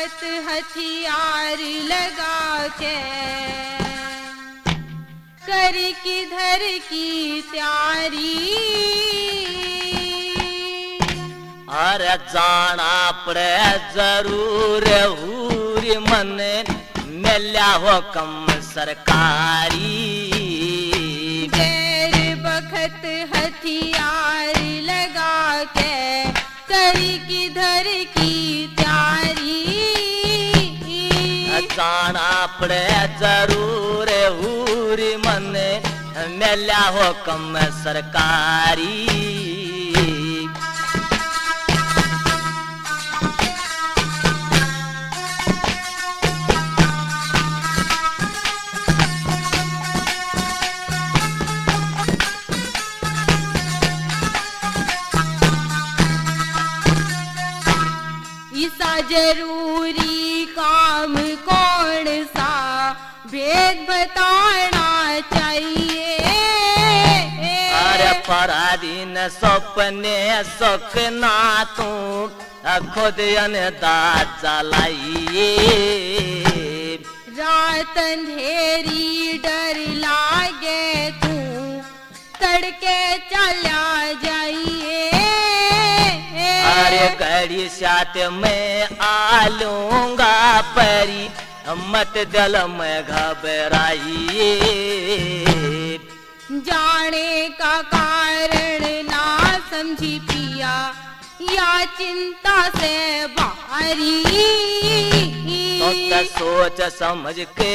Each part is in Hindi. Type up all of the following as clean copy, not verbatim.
बखत हथियार लगा के कर किधर की तैयारी। अरे जाना पड़े जरूर हूरी मन मिल्या हो कम सरकारी। गैर बखत हथियार लगा के कर किधर की तैयारी। जाना पड़े जरूर हूरी मन मिल्या हो कम सरकारी। ऐसा जरूरी काम कौन सा भेद बताना चाहिए। अरे पराधीन सपने सपना तू खुद अंदाज जलाइए। रात अंधेरी डर लागे तू तड़के चला जाइए। अरे घड़ी साथ में आ लूंगा परी मत दिल में घबराइए। जाने का कारण ना समझी पिया या चिंता से बाहरी। तो सोच समझ के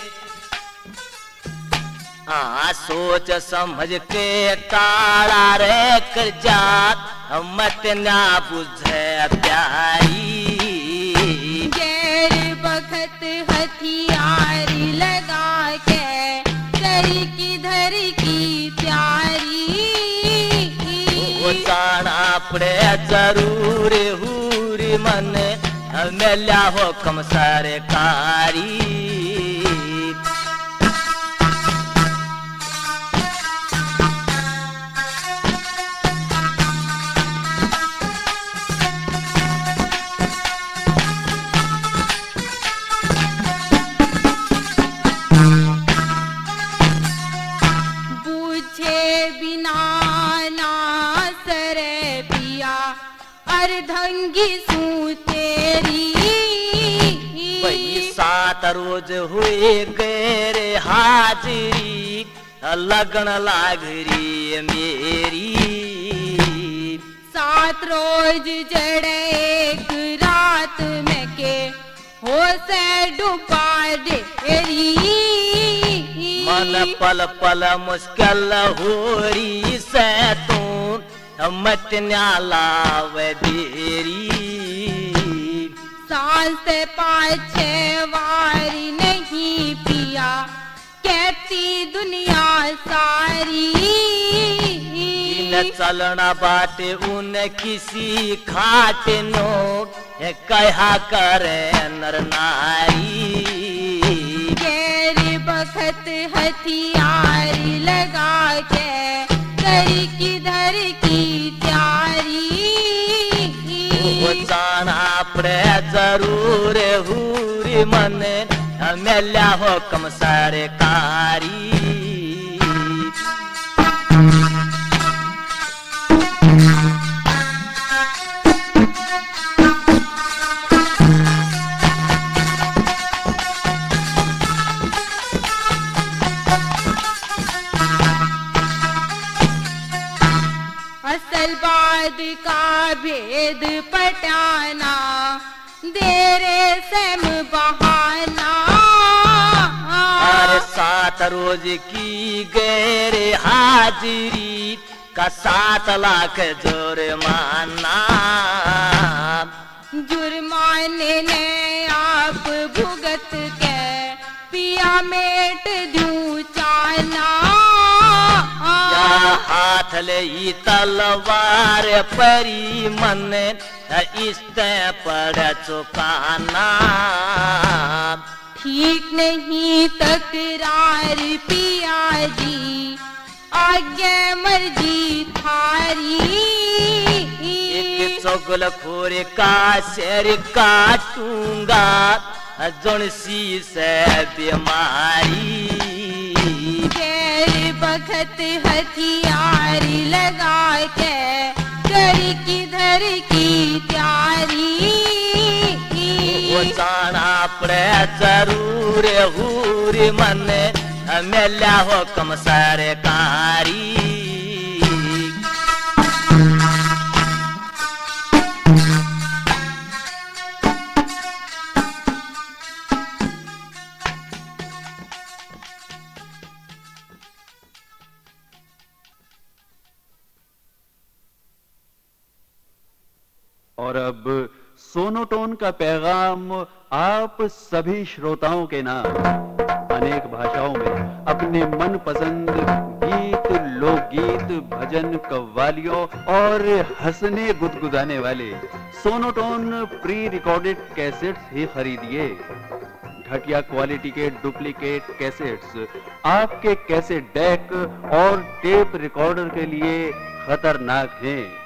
सोच समझ के काला रे कर जा मत ना बुझे प्यारी। गैर बखत हथियार लगा के कर किधर की तैयारी। वो जाना पड़े जरूर हूरी मन मिल्या हो कम सरकारी। अर्धंगी सू तेरी सात रोज हुए गैर हाजिरी लगन लागरी मेरी। 7 रोज जड़े एक रात में के हो से डुबा डेरी। मन पल पल मुश्किल हो रही से तू मत न्यालाव देरी। सांस से पाछे वारी नहीं पिया कहती दुनिया सारी। न चलना बाटे उन किसी खाट नो कहा करे नर नारी। गैर बखत हथियार लगा के कर किधर की तैयारी। वो जाना पड़े जरूर हूरी मन मिल्या हो कम सरकारी। असल बात का भेद पटाना देरे सेम बहाना। अरे 7 रोज की गैर हाजिरी का 7 लाख जुर्माना। जुर्माने ने आप भुगत के पिया मेट दूं चाना। हाथ ले तलवार परी मन इस्ते पड़ चुकाना। ठीक नहीं तकरार पिया जी आगे मर्जी थारी। चौगल खोर का शेर काटूंगा जुनसी से बीमारी। गैर बखत हथियार लगा के कर किधर की तैयारी। वो जाना पड़े जरूर हूर मन मेल्या हो कम सरकारी। और अब सोनोटोन का पैगाम आप सभी श्रोताओं के नाम अनेक भाषाओं में अपने मनपसंद गीत, लोकगीत, भजन, कव्वालियों और हंसने गुदगुदाने वाले सोनोटोन प्री रिकॉर्डेड कैसेट्स ही खरीदिए। घटिया क्वालिटी के डुप्लीकेट कैसेट्स आपके कैसेट डेक और टेप रिकॉर्डर के लिए खतरनाक हैं।